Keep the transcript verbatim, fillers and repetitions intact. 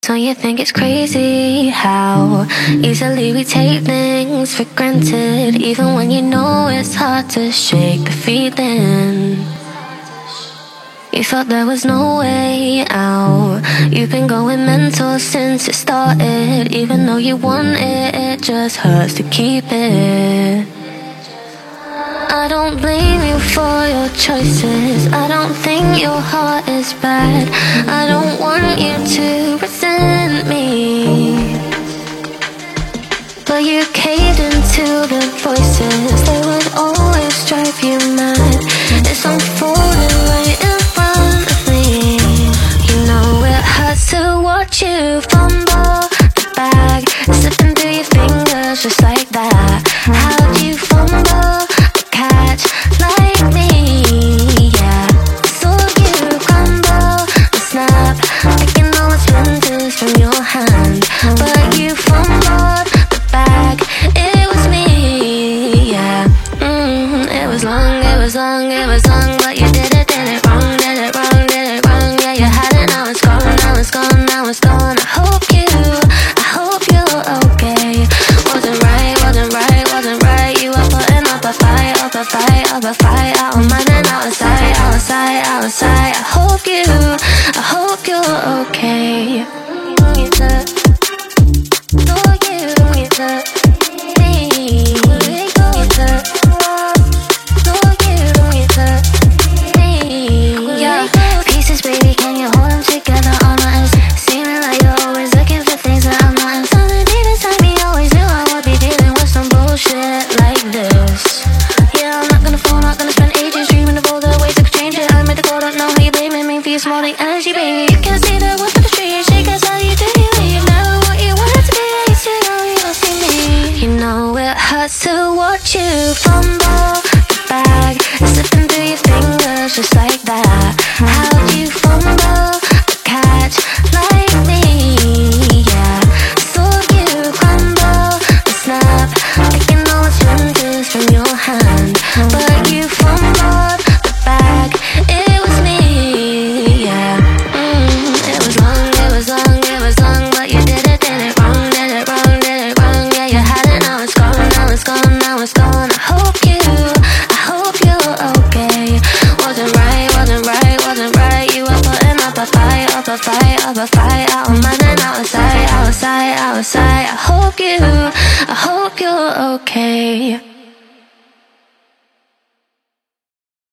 Don't you think it's crazy how easily we take things for granted, even when you know it's hard to shake the feeling? You thought there was no way out. You've been going mental since it started. Even though you want it, it just hurts to keep it. I don't blame you for your choices. I don't think your heart is bad. I don't want you to resent me, but you caved into the voices that would always drive you mad. It's unfolding right in front of me. You know it hurts to watch you fumble the bag, slipping through your fingers just like that. How'd you fumble a catch like me? Yeah, saw you crumble and snap, picking all the splinters from your hand, but you fumbled the bag. It was me, yeah. Mm, it was long, it was long, it was long, but you did it, did it wrong, did it wrong, did it wrong. Yeah, you had it, now it's gone, now it's gone, now it's gone. I hope you, I hope you're okay. Wasn't right, wasn't right, wasn't right. You were putting up a fight, up a fight, up a fight, out of mind and outside, outside, outside. I hope you, I hope you're okay. You said, for you, you said, me, you said, for you, you said, me. Yeah, pieces, baby, can you hold them together all night? Seeming like you're always looking for things that I'm not. Something deep inside me always knew I would be dealing with some bullshit like this. Yeah, I'm not gonna fall, not gonna spend ages dreaming of all the ways I could change it. I admit the call, don't know how you blaming me for your small energy, baby. You can see the wood for the street, shake us how you do you leave. Never what you wanted to be, I used to know you don't see me. You know it hurts to watch you fumble the bag, slipping through your fingers just like that. How'd you fumble the catch like me? Yeah, saw you crumble and snap, picking all the splinters from your hand, but you fumbled the bag. It was me, yeah. Mm, it was long, it was long, it was long, but you did it, did it wrong, did it wrong, did it wrong. Yeah, you had it, now it's gone, now it's gone, now it's gone. I hope you, I hope you're okay. Wasn't right, wasn't right, wasn't right. You were putting up a fight, up a fight, up a fight, out of mind and outside, outside, outside. I hope you, I hope you're okay.